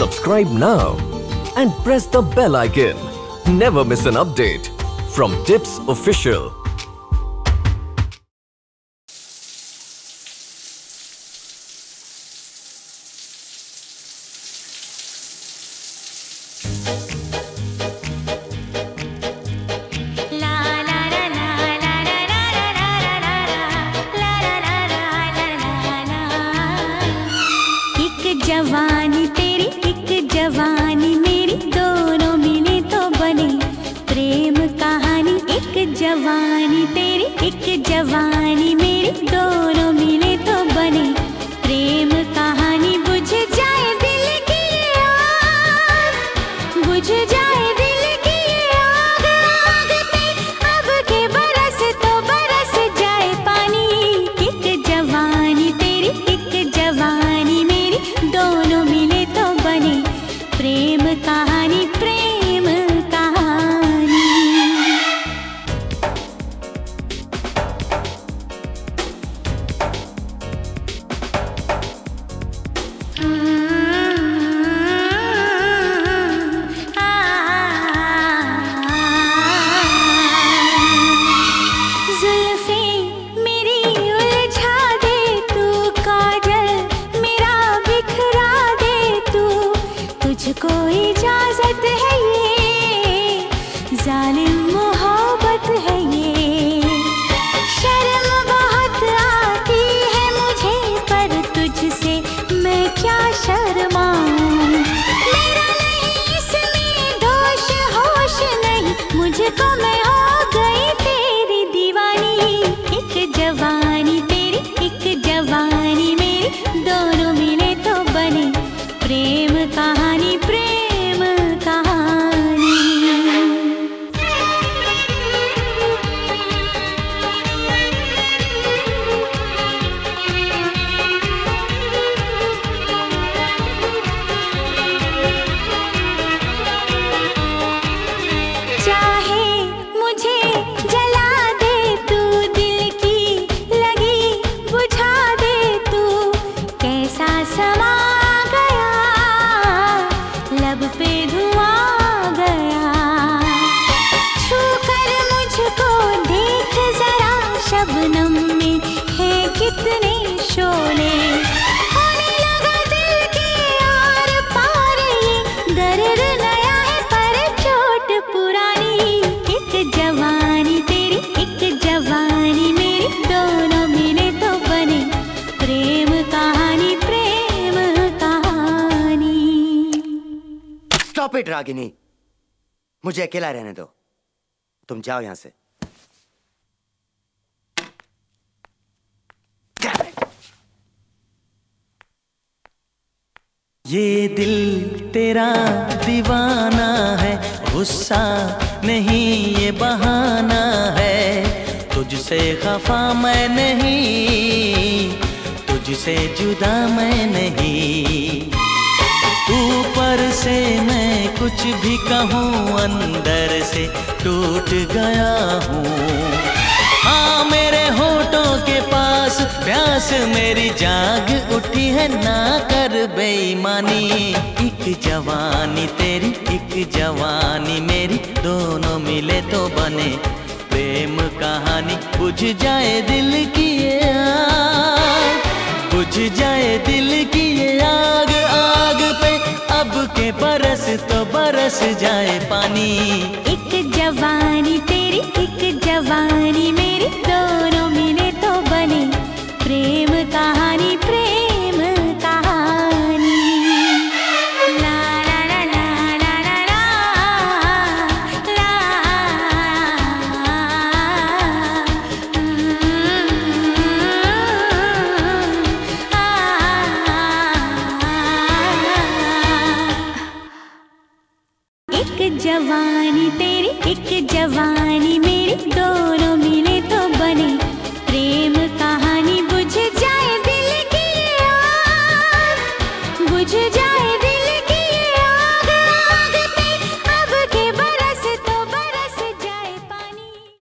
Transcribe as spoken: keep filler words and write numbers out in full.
Subscribe now and press the bell icon. Never miss an update from Tips Official. जवानी तेरी एक जवानी मेरी दोनों मिले तो बने प्रेम कहानी। एक जवानी तेरी एक जवानी मेरी दोनों मिले तो बने प्रेम कहानी। बुझ जाए दिल की आग, बुझ जाए दिल की आग, आग पे अब के बरस तो बरस जाए पानी। एक जवानी तेरी एक जवानी मेरी दोनों मिले तो बने प्रेम कहानी, प्रेम कहानी। जुल्फे मेरी उलझा दे तू, काजल मेरा बिखरा दे तू, तुझको इजाजत है ये, जालिम मोहब्बत है ये। शर्म बहुत आती है मुझे पर तुझसे मैं क्या शर्माऊं। मेरा नहीं इसमें दोष होश नहीं, मुझको मैं हो गई तेरी दीवानी। एक जवानी तेरी एक जवानी मेरी दोनों मिले तो बने प्रेम कहानी, प्रेम कहानी। चाहे मुझे जला दे तू, दिल की लगी बुझा दे तू, कैसा समा गया लब पे धुआं गया। छू कर मुझको देख जरा, शबनम में है कितने शोले, होने लगा दिल के आर पार ये दर्द नया है पर चोट पुरानी। एक जवानी तेरी एक जवानी मेरी दोनों मिले तो बने प्रेम कहानी, प्रेम कहानी। स्टॉप इट रागिनी, मुझे अकेला रहने दो, तुम जाओ यहां से। ये दिल तेरा दीवाना है, गुस्सा नहीं ये बहाना है। तुझसे खफा मैं नहीं, तुझसे जुदा मैं नहीं। ऊपर से मैं कुछ भी कहूँ, अंदर से टूट गया हूँ। हाँ मेरे होठों के पास प्यास मेरी जाग उठी है, ना कर बेईमानी। एक जवानी तेरी एक जवानी मेरी दोनों मिले तो बने प्रेम कहानी। बुझ जाए दिल की ये आग, बुझ जाए दिल की ये आग, आग पे अब के बरस तो बरस जाए पानी। एक जवानी